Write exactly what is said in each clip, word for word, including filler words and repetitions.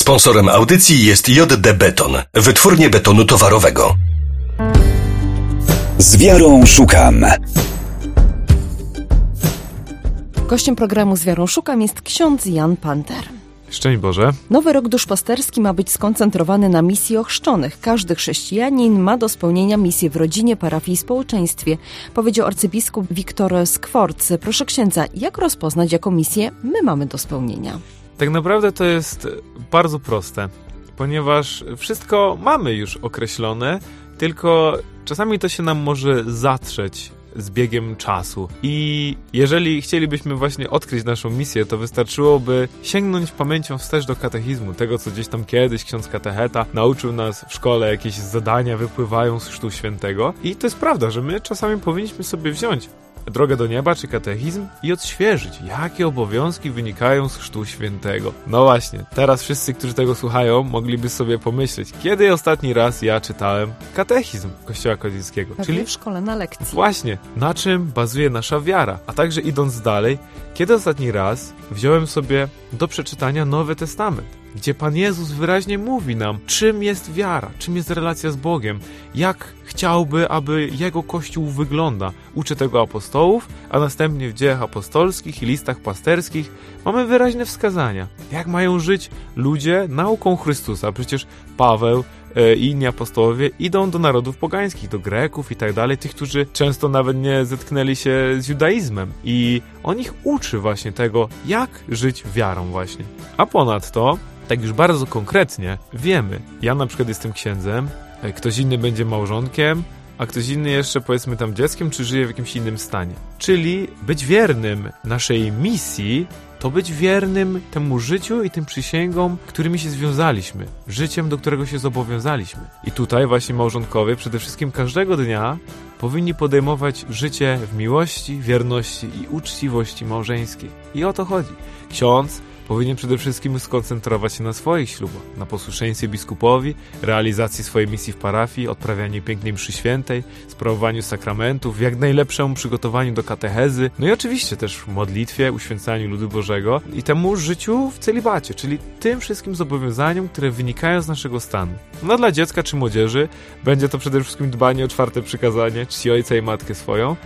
Sponsorem audycji jest J D Beton, wytwórnie betonu towarowego. Z wiarą szukam. Gościem programu Z wiarą szukam jest ksiądz Jan Panter. Szczęść Boże. Nowy rok duszpasterski ma być skoncentrowany na misji ochrzczonych. Każdy chrześcijanin ma do spełnienia misję w rodzinie, parafii i społeczeństwie, powiedział arcybiskup Wiktor Skworc. Proszę księdza, jak rozpoznać, jaką misję my mamy do spełnienia? Tak naprawdę to jest bardzo proste, ponieważ wszystko mamy już określone, tylko czasami to się nam może zatrzeć z biegiem czasu. I jeżeli chcielibyśmy właśnie odkryć naszą misję, to wystarczyłoby sięgnąć pamięcią wstecz do katechizmu, tego co gdzieś tam kiedyś ksiądz katecheta nauczył nas w szkole, jakieś zadania wypływają z Chrztu Świętego. I to jest prawda, że my czasami powinniśmy sobie wziąć Drogę do nieba czy katechizm i odświeżyć, jakie obowiązki wynikają z Chrztu Świętego. No właśnie, teraz wszyscy, którzy tego słuchają, mogliby sobie pomyśleć, kiedy ostatni raz ja czytałem katechizm Kościoła katolickiego. Pewnie Czyli w szkole na lekcji. Właśnie, na czym bazuje nasza wiara. A także idąc dalej, kiedy ostatni raz wziąłem sobie do przeczytania Nowy Testament, gdzie Pan Jezus wyraźnie mówi nam, czym jest wiara, czym jest relacja z Bogiem, jak chciałby, aby Jego Kościół wygląda. Uczy tego apostołów, a następnie w dziejach apostolskich i listach pasterskich mamy wyraźne wskazania, jak mają żyć ludzie nauką Chrystusa. Przecież Paweł i inni apostołowie idą do narodów pogańskich, do Greków i tak dalej, tych, którzy często nawet nie zetknęli się z judaizmem. I on ich uczy właśnie tego, jak żyć wiarą właśnie. A ponadto, tak już bardzo konkretnie, wiemy, ja na przykład jestem księdzem, ktoś inny będzie małżonkiem, a ktoś inny jeszcze powiedzmy tam dzieckiem, czy żyje w jakimś innym stanie. Czyli być wiernym naszej misji, to być wiernym temu życiu i tym przysięgom, którymi się związaliśmy, życiem, do którego się zobowiązaliśmy. I tutaj właśnie małżonkowie przede wszystkim każdego dnia powinni podejmować życie w miłości, wierności i uczciwości małżeńskiej. I o to chodzi. Ksiądz powinien przede wszystkim skoncentrować się na swoich ślubach, na posłuszeństwie biskupowi, realizacji swojej misji w parafii, odprawianiu pięknej mszy świętej, sprawowaniu sakramentów, jak najlepszemu przygotowaniu do katechezy, no i oczywiście też w modlitwie, uświęcaniu ludu Bożego i temu życiu w celibacie, czyli tym wszystkim zobowiązaniom, które wynikają z naszego stanu. No dla dziecka czy młodzieży będzie to przede wszystkim dbanie o czwarte przykazanie, czci ojca i matkę swoją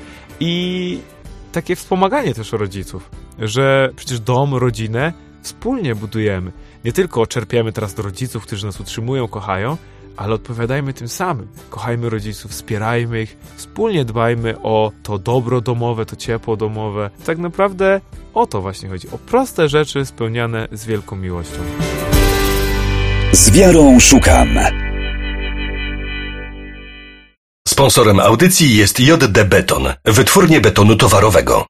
i takie wspomaganie też rodziców, że przecież dom, rodzinę wspólnie budujemy. Nie tylko czerpiemy teraz do rodziców, którzy nas utrzymują, kochają, ale odpowiadajmy tym samym. Kochajmy rodziców, wspierajmy ich, wspólnie dbajmy o to dobro domowe, to ciepło domowe. Tak naprawdę o to właśnie chodzi. O proste rzeczy spełniane z wielką miłością. Z wiarą szukam. Sponsorem audycji jest J D Beton, wytwórnie betonu towarowego.